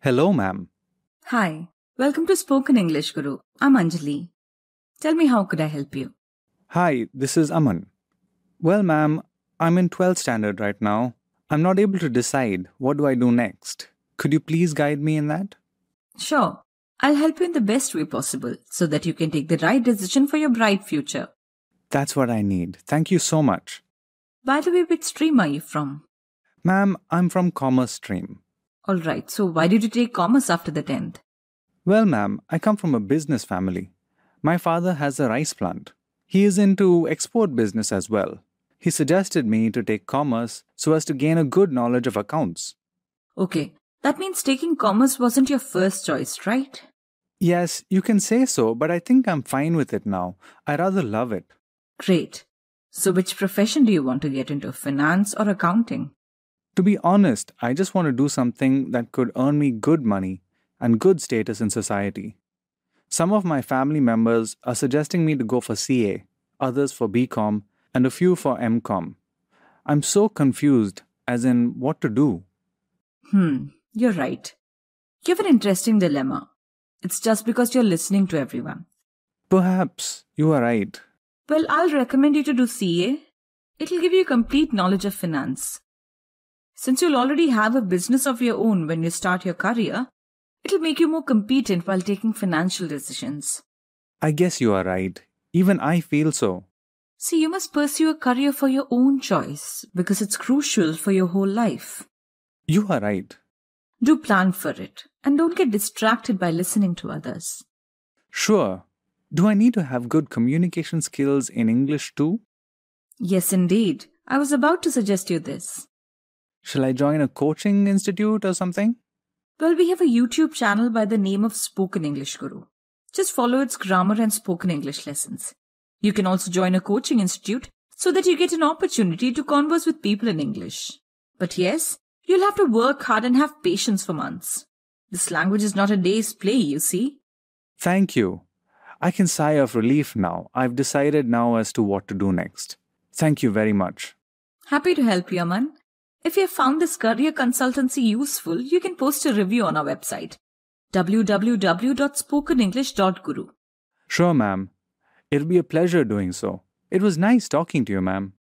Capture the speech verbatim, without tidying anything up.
Hello, ma'am. Hi, welcome to Spoken English Guru. I'm Anjali. Tell me, how could I help you? Hi, this is Aman. Well, ma'am, I'm in twelfth standard right now. I'm not able to decide what do I do next. Could you please guide me in that? Sure, I'll help you in the best way possible so that you can take the right decision for your bright future. That's what I need. Thank you so much. By the way, which stream are you from? Ma'am, I'm from Commerce stream. Alright, so why did you take commerce after the tenth? Well, ma'am, I come from a business family. My father has a rice plant. He is into export business as well. He suggested me to take commerce so as to gain a good knowledge of accounts. Okay, that means taking commerce wasn't your first choice, right? Yes, you can say so, but I think I'm fine with it now. I rather love it. Great. So which profession do you want to get into, finance or accounting? To be honest, I just want to do something that could earn me good money and good status in society. Some of my family members are suggesting me to go for C A, others for B Com, and a few for M Com. I'm so confused as in what to do. Hmm, you're right. You have an interesting dilemma. It's just because you're listening to everyone. Perhaps you are right. Well, I'll recommend you to do C A. It'll give you complete knowledge of finance. Since you'll already have a business of your own when you start your career, it'll make you more competent while taking financial decisions. I guess you are right. Even I feel so. See, you must pursue a career for your own choice because it's crucial for your whole life. You are right. Do plan for it and don't get distracted by listening to others. Sure. Do I need to have good communication skills in English too? Yes, indeed. I was about to suggest you this. Shall I join a coaching institute or something? Well, we have a YouTube channel by the name of Spoken English Guru. Just follow its grammar and spoken English lessons. You can also join a coaching institute so that you get an opportunity to converse with people in English. But yes, you'll have to work hard and have patience for months. This language is not a day's play, you see. Thank you. I can sigh of relief now. I've decided now as to what to do next. Thank you very much. Happy to help you, Aman. If you have found this career consultancy useful, you can post a review on our website, w w w dot spoken english dot guru. Sure, ma'am. It'll be a pleasure doing so. It was nice talking to you, ma'am.